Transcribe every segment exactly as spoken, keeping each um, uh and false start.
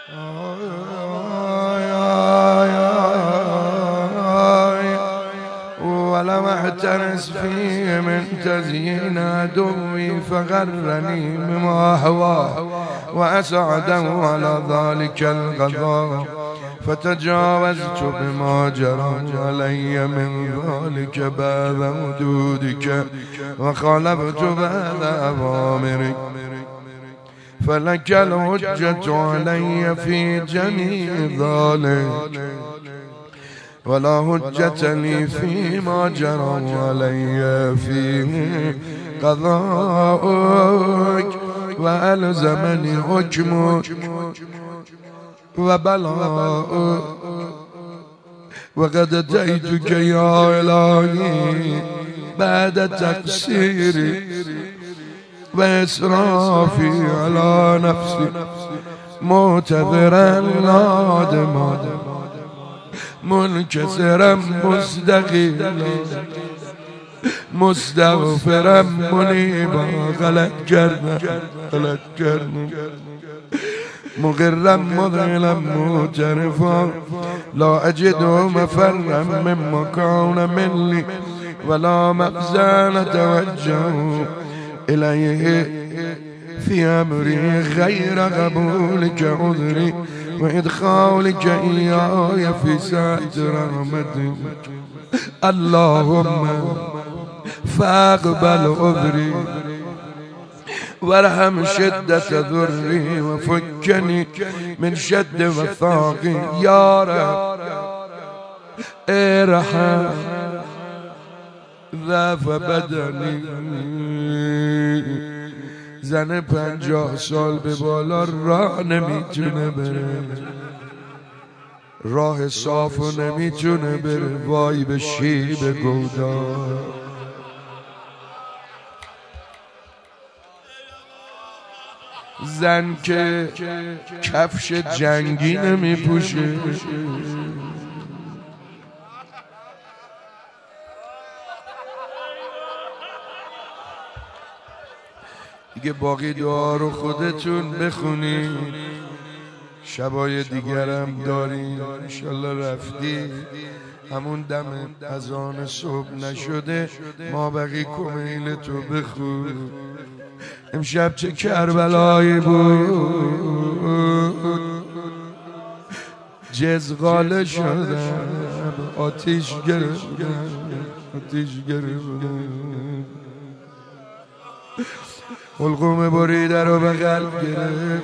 ولم احترس فيه من تزيين عدوي فغرني بما هواه وأسعده على ذلك القضاء فتجاوزت بما جرى علي من ذلك بعد حدودك وخالفت بعد أوامرك فلك الحجة علي في جميع ذلك ولا حجة لي فيما جرى علي فيه قضاءك وألزمني حكمك وبلاءك وقد أتيتك يا إلهي بعد تقصيري وإسرافي على نفسي معتذرا نادما منكسرا مستقيلا مستغفرا منيبا غلط کردم غلط کردم مغرا مذعلا معترفا لا أجد مفرا مما كان مني ولا مخزا نتوجه إليه في أمري غير قبولك عذري وإدخالك إياي في ساعة رحمتك اللهم فاقبل عذري وارحم شدة ذري وفكني من شد وثاقي يا رب ارحم ضعف بدنی. زن پنجاه سال به بالا راه نمیتونه بره، راه صافو نمیتونه بره، وای به شیب گودار. زن که کفش جنگی نمیپوشه، دیگه باقی دعا رو خودتون بخونی، شبای دیگرم داریم انشالله. رفتی همون دم اذان صبح نشده ما بقی کمیل تو بخون. امشب چه کربلایی بود، جزغاله شدم، آتیش گرفتم، آتیش گرفتم، حلقوم بریده رو به قلب گرفت.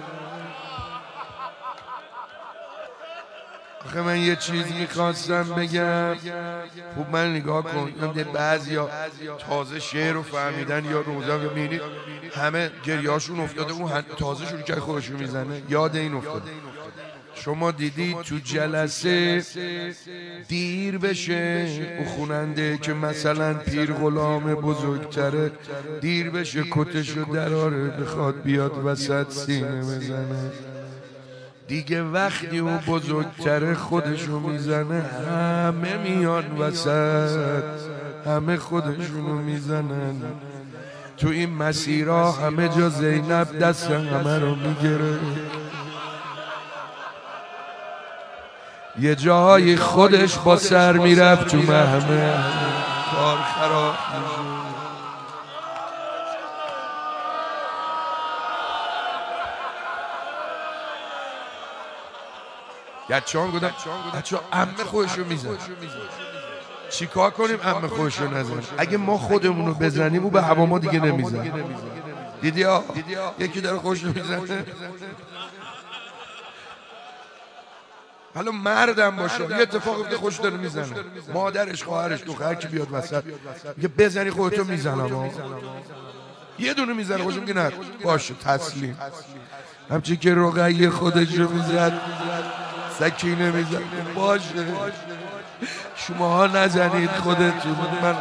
آخه من یه چیز میخواستم بگم، خوب من نگاه کن، بعضیا تازه شعر رو فهمیدن یا روزا ببینید همه گریاشون افتاده، اون تازه شروع کرد خودشون میزنه، یاد این افتاده. شما دیدید تو جلسه دیر بشه او خوننده که مثلا پیر غلام بزرگتره، دیر بشه کتشو دراره بخواد بیاد وسط سینه بزنه، دیگه وقتی اون بزرگتره خودشو میزنه همه میان وسط، همه خودشونو میزنن. تو این مسیرها همه جا زینب دست همه رو میگیره، یه جاهای خودش با سر میرفت تو محمه، کار خراب میشه. گچه هم گفتم بچه ها عمه خودشو میزن، چی کار کنیم عمه خودشو نزن؟ اگه ما خودمونو بزنیم او به هوا ما دیگه نمیزن. دیدی ها یکی داره خودشو میزنه، حالا مردم باشه یه اتفاق افتاده خوش داره میزنه، مادرش خواهرش دختر کی بیاد وسط یه بزنی خودتو میزنم، یه دونه میزنه خوشم که نه باشه تسلیم. همچین که رقیه خودشو میزد سکینه میزد باشه شماها نزنید خودتون. من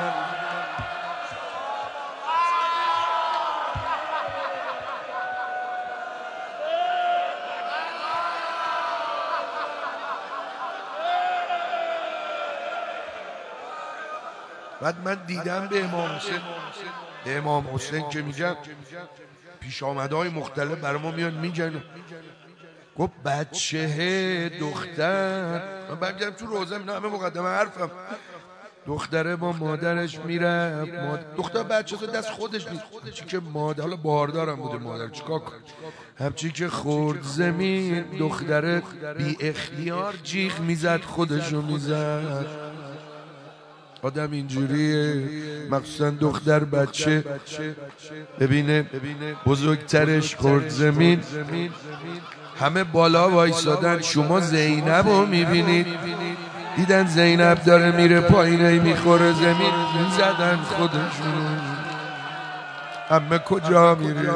بعد من دیدم به امام حسین، به امام حسین که میگم پیش آمدهای مختلف برای ما میان میگن گفت بچه دختر، من برگردم تو روزه، نه همه مقدمه حرفم. دختره با مادرش میره، دختر بچه تو دست خودش نیست، همچی که مادر، حالا باردارم بوده مادر، چیکار کن، همچی که خورد زمین دختره بی اختیار جیغ میزد، خودشو میزد. آدم اینجوریه، مخصوصا دختر بچه ببینه بزرگترش خورد زمین، همه بالا وایسادن. شما زینب رو میبینید، دیدن زینب داره میره پایینه میخوره زمین، میزدن خودشون. همه کجا میری؟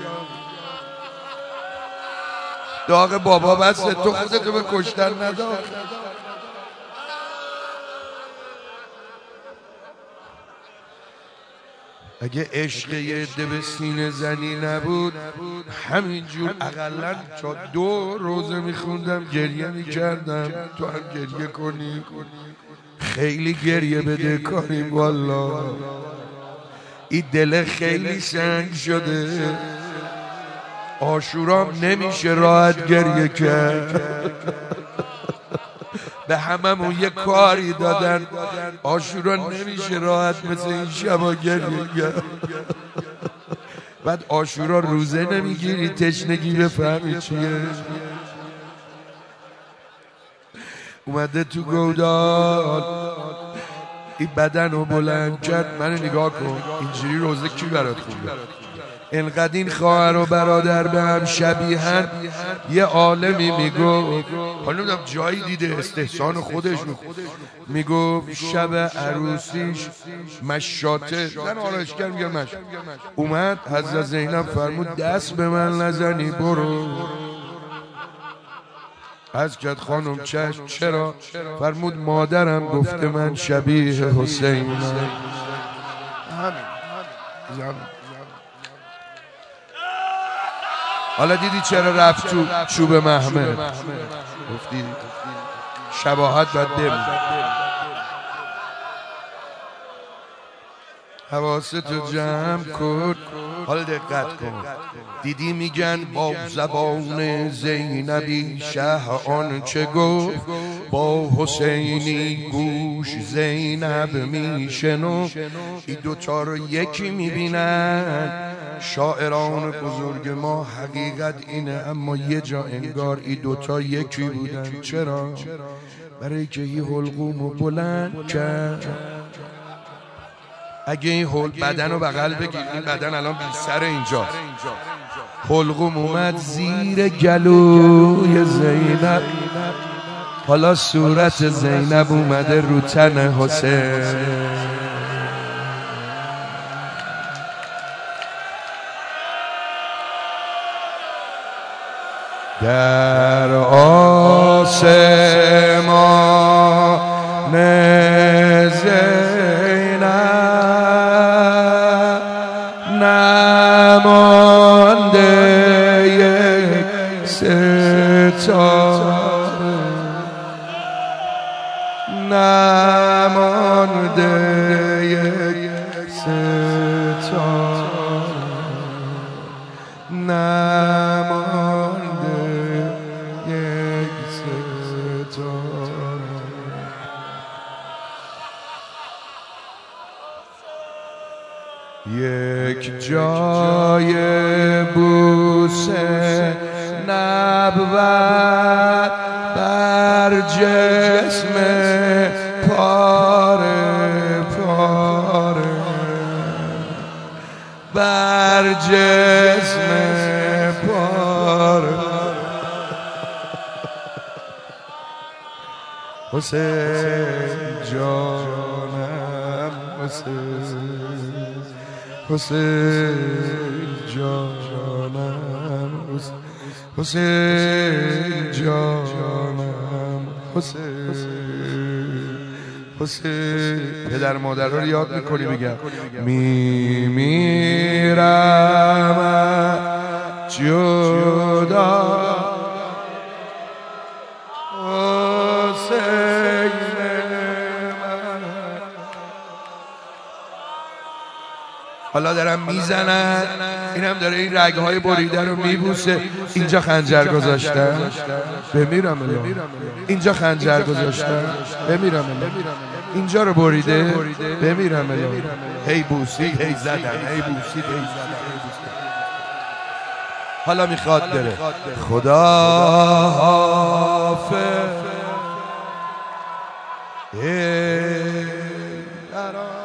داغ بابا بسته، تو خودتو به کشتن نداغ. اگه عشق یه عده به سینه زنی نبود، همینجور اقلا تا دو روزه میخوندم، گریه میکردم، تو هم گریه کنی. خیلی گریه بده کاریم والا، این دل خیلی سنگ شده، عاشورام نمیشه راحت گریه کرد. به هممون یه کاری دادن، عاشورا نمیشه راحت مثل این شبا گریه کرد. بعد عاشورا روزه نمیگیری تشنگی بفهمی چیه. اومده تو گودال این بدن رو بلند کرد، منو نگاه کن، اینجوری روزه کی برات خونده؟ انقدر این خواهر و برادر به هم شبیهن. یه عالمی میگو، حالا نمیدونم جایی دیده استحسان خودش میگو، شب عروسیش مشاته زن آرایشگر میگه مش اومد، حضرت زینب فرمود دست به من نزنی برو. از کد خانم چشم، چرا؟ فرمود مادرم گفته من شبیه حسینم. همین. حالا دیدی چرا رفت تو چوب محمد؟ گفتی شباهت باید بمون. حواستو جمع کن، حالا دقت کن. دیدی میگن با زبان زینبی شه آن چه گفت، با حسینی گوش زینب میشنو. این دوتا رو یکی میبینن شاعران بزرگ ما، حقیقت اینه، اما یه جا انگار این دوتا یکی بودن. چرا؟ برای که این حلقومو بلند کرد. اگه این حل بدن رو بغل بگیر، این بدن الان بی سر اینجاست، حلقوم اومد زیر گلوی زینب، حالا صورت زینب اومده رو تن حسین. در آسمان زینب نمانده یک ستاره، نمانده یک ستاره، نمانده یک ستاره. یک جای بوسه نبود بر جسم پاره پاره، بر جسم پاره. حسین جانم حسین، حسین جانم حسین جانم حسین، حسین. پدر مادر رو یاد میکنی بگم میمیرم جدا حسین من. حالا دارم میزنن اینم داره این رگهای بریده رو میبوسه. اینجا خنجر گذاشتم بمیرم الان، اینجا خنجر گذاشتم بمیرم الان، اینجا رو بریده بمیرم الان. هی بوسید هی زدن، هی بوسید هی زدن. حالا میخواد بره. خدا حافظ